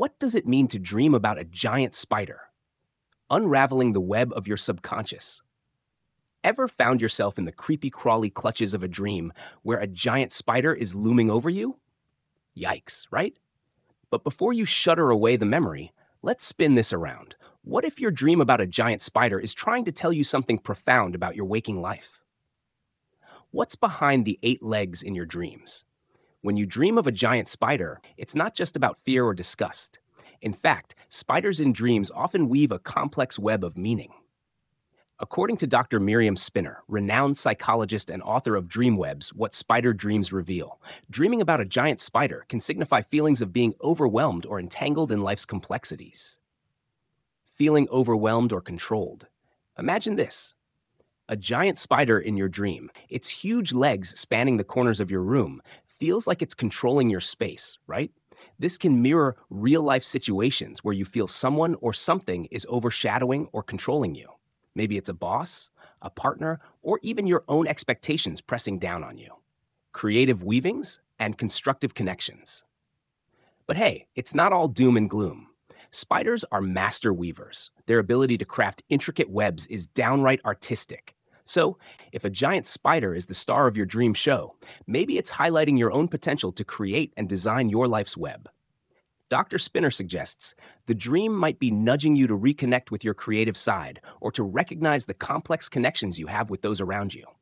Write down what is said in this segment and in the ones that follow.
What does it mean to dream about a giant spider? Unraveling the web of your subconscious. Ever found yourself in the creepy crawly clutches of a dream where a giant spider is looming over you? Yikes, right? But before you shudder away the memory, let's spin this around. What if your dream about a giant spider is trying to tell you something profound about your waking life? What's behind the 8 legs in your dreams? When you dream of a giant spider, it's not just about fear or disgust. In fact, spiders in dreams often weave a complex web of meaning. According to Dr. Miriam Spinner, renowned psychologist and author of Dreamwebs, What Spider Dreams Reveal, dreaming about a giant spider can signify feelings of being overwhelmed or entangled in life's complexities. Feeling overwhelmed or controlled. Imagine this. A giant spider in your dream, its huge legs spanning the corners of your room, feels like it's controlling your space, right? This can mirror real-life situations where you feel someone or something is overshadowing or controlling you. Maybe it's a boss, a partner, or even your own expectations pressing down on you. Creative weavings and constructive connections. But hey, it's not all doom and gloom. Spiders are master weavers. Their ability to craft intricate webs is downright artistic. So, if a giant spider is the star of your dream show, maybe it's highlighting your own potential to create and design your life's web. Dr. Spinner suggests the dream might be nudging you to reconnect with your creative side or to recognize the complex connections you have with those around you.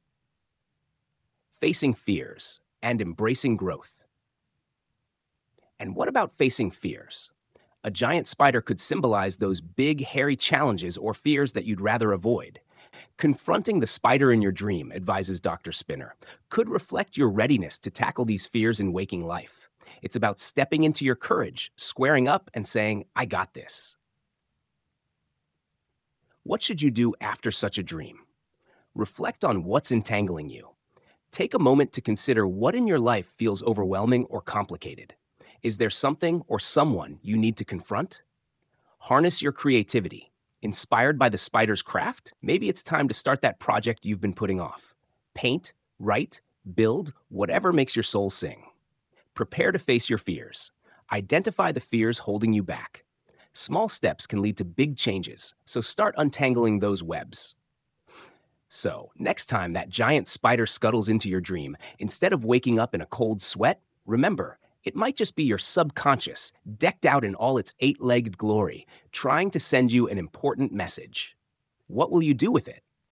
Facing fears and embracing growth. And what about facing fears? A giant spider could symbolize those big, hairy challenges or fears that you'd rather avoid. Confronting the spider in your dream, advises Dr. Spinner, could reflect your readiness to tackle these fears in waking life. It's about stepping into your courage, squaring up, and saying, I got this. What should you do after such a dream? Reflect on what's entangling you. Take a moment to consider what in your life feels overwhelming or complicated. Is there something or someone you need to confront? Harness your creativity. Inspired by the spider's craft? Maybe it's time to start that project you've been putting off. Paint, write, build, whatever makes your soul sing. Prepare to face your fears. Identify the fears holding you back. Small steps can lead to big changes, so start untangling those webs. So, next time that giant spider scuttles into your dream, instead of waking up in a cold sweat, remember, it might just be your subconscious, decked out in all its 8-legged glory, trying to send you an important message. What will you do with it?